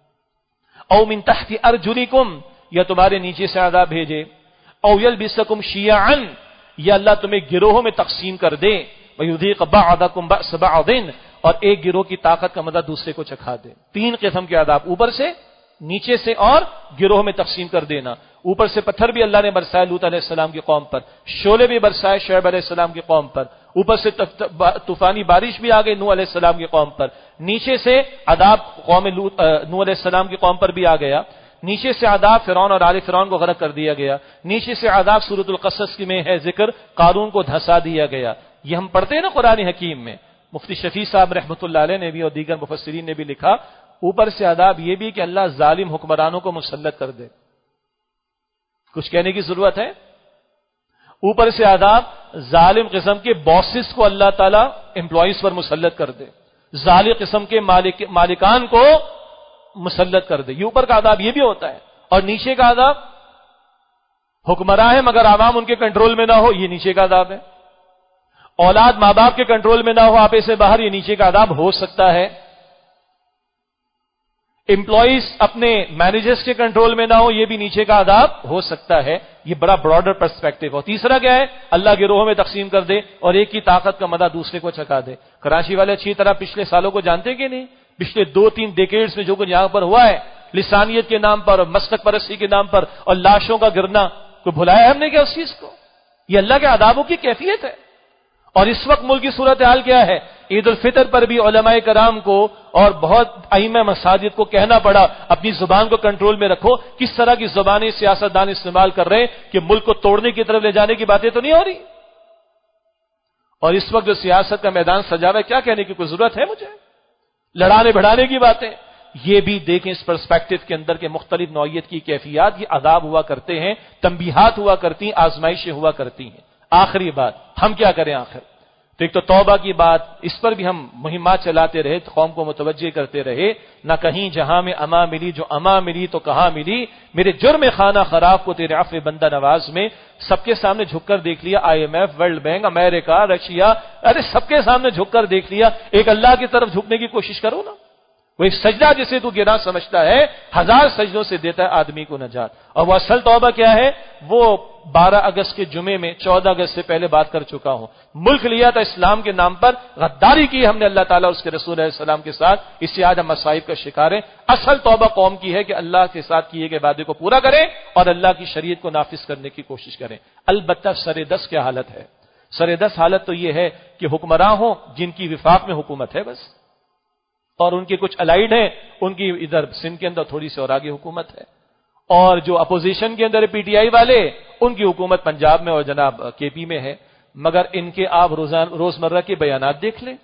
او من تحت ارجلكم, یا تمہارے نیچے سے عذاب بھیجے, او یلبسکم شیعا, یا اللہ تمہیں گروہوں میں تقسیم کر دے, وَيُذِيقَ بَعْضَكُمْ بَأْسَ بَعْضٍ, اور ایک گروہ کی طاقت کا مدد دوسرے کو چکھا دے. تین قسم کے عذاب, اوپر سے, نیچے سے, اور گروہ میں تقسیم کر دینا. اوپر سے پتھر بھی اللہ نے برسائے لوط علیہ السلام کی قوم پر, شعلے بھی برسائے شعیب علیہ السلام کی قوم پر, اوپر سے طوفانی بارش بھی آ گئی نوح علیہ السلام کی قوم پر, نیچے سے عذاب قوم نوح علیہ السلام کی قوم پر بھی آ گیا, نیچے سے عذاب فرعون اور آل فرعون کو غرق کر دیا گیا, نیچے سے عذاب سورۃ القصص کی میں ہے ذکر, قارون کو دھسا دیا گیا. یہ ہم پڑھتے ہیں نا قرآن حکیم میں. مفتی شفیع صاحب رحمۃ اللہ علیہ نے بھی اور دیگر مفسرین نے بھی لکھا اوپر سے عذاب یہ بھی کہ اللہ ظالم حکمرانوں کو مسلط کر دے. کچھ کہنے کی ضرورت ہے؟ اوپر سے عذاب ظالم قسم کے باسز کو اللہ تعالیٰ امپلائیز پر مسلط کر دے, ظالم قسم کے مالک مالکان کو مسلط کر دے. یہ اوپر کا عذاب یہ بھی ہوتا ہے. اور نیچے کا عذاب حکمراں ہے مگر عوام ان کے کنٹرول میں نہ ہو, یہ نیچے کا عذاب ہے. اولاد ماں باپ کے کنٹرول میں نہ ہو, آپے سے باہر, یہ نیچے کا عذاب ہو سکتا ہے. امپلائیز اپنے مینیجرز کے کنٹرول میں نہ ہو, یہ بھی نیچے کا عذاب ہو سکتا ہے. یہ بڑا براڈر پرسپیکٹو. اور تیسرا کیا ہے؟ اللہ کے روحوں میں تقسیم کر دے اور ایک کی طاقت کا مدہ دوسرے کو چکا دے. کراچی والے اچھی طرح پچھلے سالوں کو جانتے کہ نہیں؟ پچھلے دو تین ڈیکیڈز میں جو کچھ یہاں پر ہوا ہے, لسانیت کے نام پر اور مسلک پرستی کے نام پر اور لاشوں کا گرنا, کوئی بھلایا ہم نے کیا اس چیز کو؟ یہ اللہ کے عذابوں کی کیفیت ہے. اور اس وقت ملک کی صورتحال کیا ہے؟ عید الفطر پر بھی علماء کرام کو اور بہت ائمہ مساجد کو کہنا پڑا اپنی زبان کو کنٹرول میں رکھو. کس طرح کی زبانیں سیاستدان استعمال کر رہے ہیں کہ ملک کو توڑنے کی طرف لے جانے کی باتیں تو نہیں ہو رہی. اور اس وقت جو سیاست کا میدان سجا ہوا ہے, کیا کہنے کی کوئی ضرورت ہے مجھے؟ لڑانے بڑھانے کی باتیں, یہ بھی دیکھیں اس پرسپیکٹو کے اندر کہ مختلف نوعیت کی کیفیات، یہ عذاب ہوا کرتے ہیں، تنبیہات ہوا کرتی ہیں، آزمائشیں ہوا کرتی ہیں۔ آخری بات، ہم کیا کریں آخر؟ تو ایک تو توبہ کی بات، اس پر بھی ہم مہمات چلاتے رہے، قوم کو متوجہ کرتے رہے، نہ کہیں جہاں میں اما ملی، جو اما ملی تو کہاں ملی، میرے جرم خانہ خراب کو تیرے عفو بندہ نواز میں سب کے سامنے جھک کر دیکھ لیا، I M F, world bank, امریکہ، رشیا، ارے سب کے سامنے جھک کر دیکھ لیا، ایک اللہ کی طرف جھکنے کی کوشش کرو نا۔ وہ ایک سجدہ جسے تو گناہ سمجھتا ہے، ہزار سجدوں سے دیتا ہے آدمی کو نجات۔ اور وہ اصل توبہ کیا ہے؟ وہ بارہ اگست کے جمعے میں چودہ اگست سے پہلے بات کر چکا ہوں، ملک لیا تھا اسلام کے نام پر، غداری کی ہم نے اللہ تعالیٰ اور اس کے رسول علیہ السلام کے ساتھ، اس سے آج ہم مصائب کا شکار ہیں۔ اصل توبہ قوم کی ہے کہ اللہ کے ساتھ کیے گئے وعدے کو پورا کریں اور اللہ کی شریعت کو نافذ کرنے کی کوشش کریں۔ البتہ سر دس کیا حالت ہے؟ سر دس حالت تو یہ ہے کہ حکمراں ہوں جن کی وفاق میں حکومت ہے بس، اور ان کے کچھ الائیڈ ہیں، ان کی ادھر سندھ کے اندر تھوڑی سی اور آگے حکومت ہے، اور جو اپوزیشن کے اندر پی ٹی آئی والے، ان کی حکومت پنجاب میں اور جناب کے پی میں ہے، مگر ان کے آپ روزمرہ کے بیانات دیکھ لیں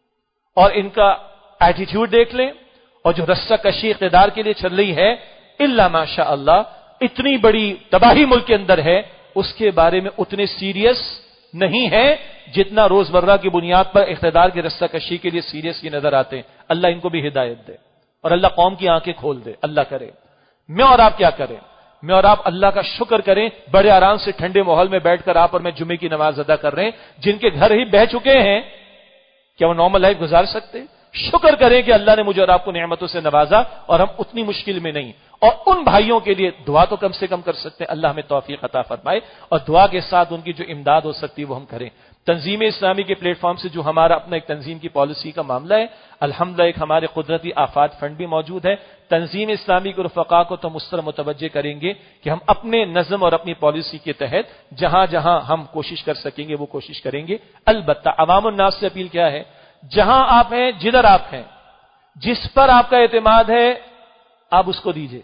اور ان کا ایٹیٹیوڈ دیکھ لیں، اور جو رسہ کشی اقتدار کے لیے چل رہی ہے، الا ماشاء اللہ اتنی بڑی تباہی ملک کے اندر ہے، اس کے بارے میں اتنے سیریس نہیں ہے جتنا روزمرہ کی بنیاد پر اقتدار کی رسہ کشی کے لیے سیریس کی نظر آتے ہیں۔ اللہ ان کو بھی ہدایت دے اور اللہ قوم کی آنکھیں کھول دے، اللہ کرے۔ میں اور آپ کیا کریں؟ میں اور آپ اللہ کا شکر کریں، بڑے آرام سے ٹھنڈے ماحول میں بیٹھ کر آپ اور میں جمعے کی نماز ادا کر رہے ہیں، جن کے گھر ہی بہ چکے ہیں، کیا وہ نارمل لائف گزار سکتے؟ شکر کریں کہ اللہ نے مجھے اور آپ کو نعمتوں سے نوازا اور ہم اتنی مشکل میں نہیں، اور ان بھائیوں کے لیے دعا تو کم سے کم کر سکتے ہیں، اللہ ہمیں توفیق عطا فرمائے، اور دعا کے ساتھ ان کی جو امداد ہو سکتی ہے وہ ہم کریں۔ تنظیم اسلامی کے پلیٹ فارم سے جو ہمارا اپنا ایک تنظیم کی پالیسی کا معاملہ ہے، الحمدللہ ایک ہمارے قدرتی آفات فنڈ بھی موجود ہے۔ تنظیم اسلامی کے رفقا کو تو مستر متوجہ کریں گے کہ ہم اپنے نظم اور اپنی پالیسی کے تحت جہاں جہاں ہم کوشش کر سکیں گے وہ کوشش کریں گے۔ البتہ عوام الناس سے اپیل کیا ہے؟ جہاں آپ ہیں، جدھر آپ ہیں، جس پر آپ کا اعتماد ہے آپ اس کو دیجئے،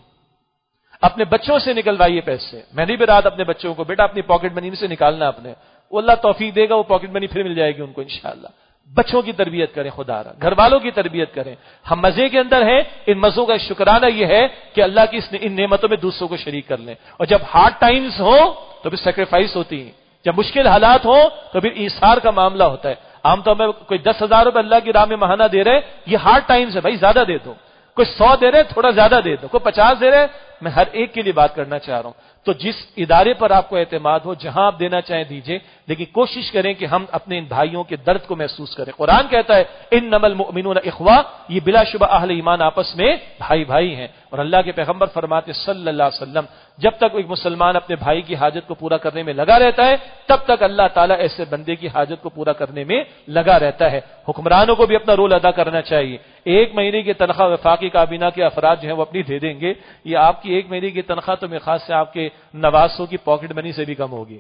اپنے بچوں سے نکلوائیے پیسے۔ میں نے بھی رات اپنے بچوں کو، بیٹا اپنی پاکٹ منی سے نکالنا اپنے، وہ اللہ توفیق دے گا، وہ پاکٹ منی پھر مل جائے گی ان کو انشاءاللہ۔ بچوں کی تربیت کریں، خدا را گھر والوں کی تربیت کریں۔ ہم مزے کے اندر ہیں، ان مزوں کا شکرانہ یہ ہے کہ اللہ کی ان نعمتوں میں دوسروں کو شریک کر لیں، اور جب ہارڈ ٹائمز ہوں تو پھر سیکریفائس ہوتی ہیں، جب مشکل حالات ہوں تو پھر ایثار کا معاملہ ہوتا ہے۔ عام طور میں کوئی دس ہزار روپے اللہ کی راہ میں ماہانہ دے رہے، یہ ہارڈ ٹائمز ہے بھائی، زیادہ دے دو۔ کوئی سو دے رہے، تھوڑا زیادہ دے دو۔ کوئی پچاس دے رہے، میں ہر ایک کے لیے بات کرنا چاہ رہا ہوں۔ تو جس ادارے پر آپ کو اعتماد ہو، جہاں آپ دینا چاہیں دیجئے، لیکن کوشش کریں کہ ہم اپنے ان بھائیوں کے درد کو محسوس کریں۔ قرآن کہتا ہے انما المؤمنون اخوہ، یہ بلا شبہ اہل ایمان آپس میں بھائی بھائی ہیں، اور اللہ کے پیغمبر فرماتے صلی اللہ علیہ وسلم جب تک ایک مسلمان اپنے بھائی کی حاجت کو پورا کرنے میں لگا رہتا ہے، تب تک اللہ تعالیٰ ایسے بندے کی حاجت کو پورا کرنے میں لگا رہتا ہے۔ حکمرانوں کو بھی اپنا رول ادا کرنا چاہیے۔ ایک مہینے کی تنخواہ وفاقی کابینہ کے افراد جو ہیں وہ اپنی دے دیں گے، یہ آپ کی ایک مہینے کی تنخواہ تو میرے خاص سے آپ کے نواسوں کی پاکٹ منی سے بھی کم ہوگی۔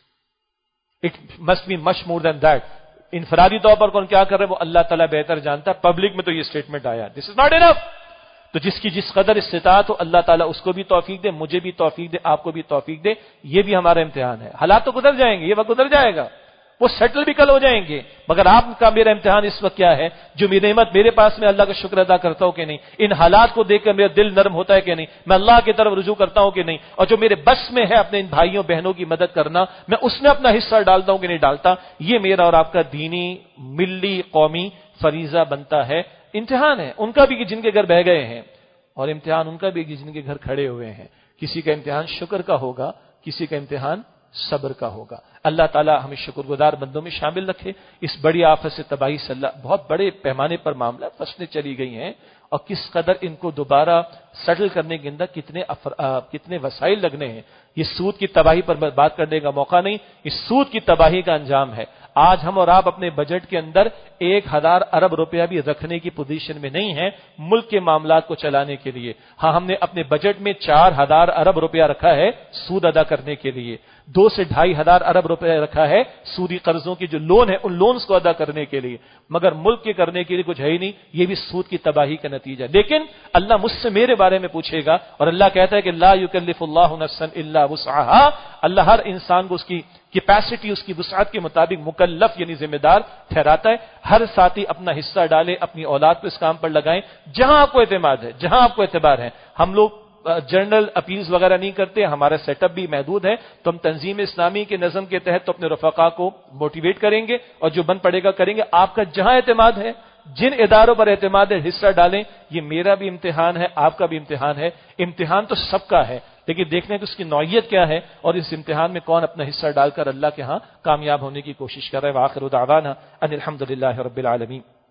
It must be much more than that. انفرادی طور پر کون کیا کر رہے ہیں وہ اللہ تعالیٰ بہتر جانتا ہے، پبلک میں تو یہ اسٹیٹمنٹ آیا، دس از ناٹ انف۔ تو جس کی جس قدر استطاعت ہو اللہ تعالیٰ اس کو بھی توفیق دے، مجھے بھی توفیق دے، آپ کو بھی توفیق دے۔ یہ بھی ہمارا امتحان ہے۔ حالات تو گزر جائیں گے، یہ وقت گزر جائے گا، وہ سیٹل بھی کل ہو جائیں گے، مگر آپ کا میرا امتحان اس وقت کیا ہے؟ جو میری نعمت میرے پاس میں اللہ کا شکر ادا کرتا ہوں کہ نہیں، ان حالات کو دیکھ کر میرا دل نرم ہوتا ہے کہ نہیں، میں اللہ کی طرف رجوع کرتا ہوں کہ نہیں، اور جو میرے بس میں ہے اپنے ان بھائیوں بہنوں کی مدد کرنا، میں اس میں اپنا حصہ ڈالتا ہوں کہ نہیں ڈالتا۔ یہ میرا اور آپ کا دینی ملی قومی فریضہ بنتا ہے۔ امتحان ہے ان کا بھی کہ جن کے گھر بہ گئے ہیں، اور امتحان ان کا بھی کہ جن کے گھر کھڑے ہوئے ہیں۔ کسی کا امتحان شکر کا ہوگا، کسی کا امتحان صبر کا ہوگا۔ اللہ تعالیٰ ہمیں شکر گزار بندوں میں شامل رکھے۔ اس بڑی آفت سے تباہی سے اللہ، بہت بڑے پیمانے پر معاملہ، فصلیں چلی گئی ہیں، اور کس قدر ان کو دوبارہ سیٹل کرنے کے اندر کتنے افر... آ... کتنے وسائل لگنے ہیں۔ یہ سود کی تباہی پر بات کرنے کا موقع نہیں، اس سود کی تباہی کا انجام ہے۔ آج ہم اور آپ اپنے بجٹ کے اندر ایک ہزار ارب روپیہ بھی رکھنے کی پوزیشن میں نہیں ہے ملک کے معاملات کو چلانے کے لیے۔ ہاں، ہم نے اپنے بجٹ میں چار ہزار ارب روپیہ رکھا ہے سود ادا کرنے کے لیے۔ دو سے ڈھائی ہزار ارب روپے رکھا ہے سودی قرضوں کی جو لون ہے ان لونز کو ادا کرنے کے لیے، مگر ملک کے کرنے کے لیے کچھ ہے ہی نہیں. یہ بھی سود کی تباہی کا نتیجہ. لیکن اللہ مجھ سے میرے بارے میں پوچھے گا، اور اللہ کہتا ہے کہ لا یکلف اللہ نفسا الا وسعها. اللہ ہر انسان کو اس کی کیپیسٹی، اس کی وسعت کے مطابق مکلف یعنی ذمہ دار ٹھہراتا ہے. ہر ساتھی اپنا حصہ ڈالے، اپنی اولاد کو اس کام پر لگائیں جہاں آپ کو اعتماد ہے، جہاں آپ کو اعتبار ہے. ہم لوگ جنرل اپیلز وغیرہ نہیں کرتے، ہمارا سیٹ اپ بھی محدود ہے، تو ہم تنظیم اسلامی کے نظم کے تحت تو اپنے رفقا کو موٹیویٹ کریں گے اور جو بن پڑے گا کریں گے. آپ کا جہاں اعتماد ہے، جن اداروں پر اعتماد ہے حصہ ڈالیں. یہ میرا بھی امتحان ہے، آپ کا بھی امتحان ہے. امتحان تو سب کا ہے، لیکن دیکھنے کہ اس کی نوعیت کیا ہے اور اس امتحان میں کون اپنا حصہ ڈال کر اللہ کے ہاں کامیاب ہونے کی کوشش کر رہا ہے. وآخر دعوانا ان الحمد للہ رب العالمین.